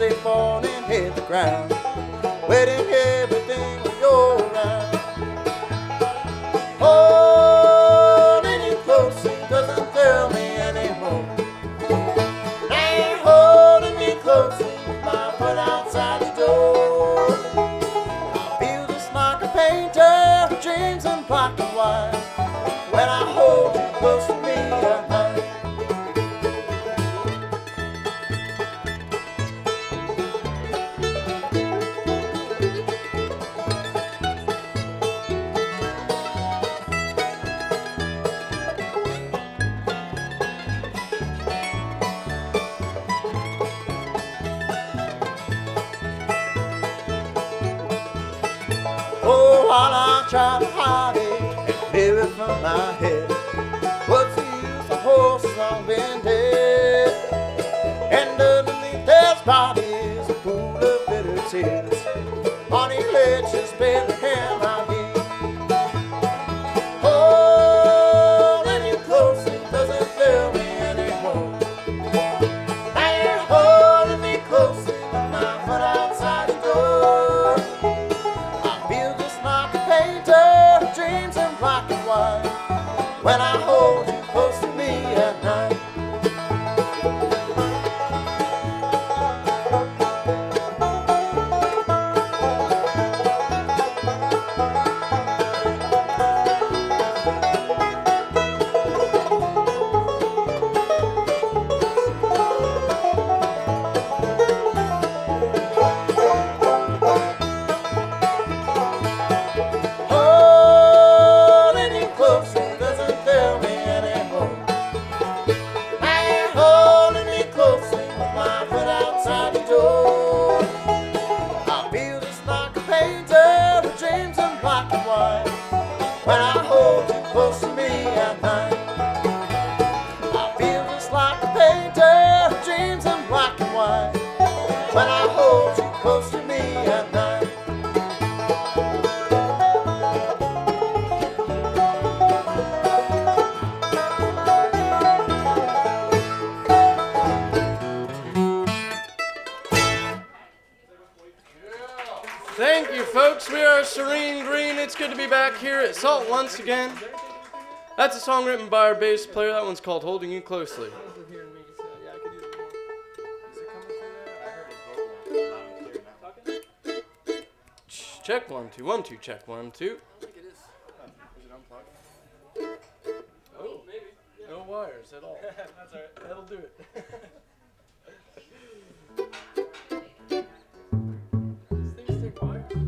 they fall and hit the ground, waiting everything will go around. Holding you closely doesn't tell me anymore. Ain't holding me closely with my foot outside the door. I feel just like a painter with dreams in black and white when I hold you close to me at night. Oh, while I try to hide it and clear it from my head, what's the use? The whole song been dead. And underneath this body is a pool of bitter tears. Honey, let's just bear the hand I give. Holding you closely doesn't fill me anymore. Ain't holding me closely with my foot outside the door. I feel just like a painter who dreams in black and white when I hold you close to me at night. Holding you closely doesn't fill me anymore. Ain't holding me closely with my foot outside the door. I feel just like a painter who dreams in black and white when I hold you close to me at night. I feel just like a painter who dreams in black and white when I hold you close to me at night. Thank you, folks. We are Serene Green. It's good to be back here at Salt once again. That's a song written by our bass player. That one's called Holding You Closely. Check 1 2 1 2. Check 1 2. Oh, maybe. No wires at all. That's all right. That'll do it. These things take wires.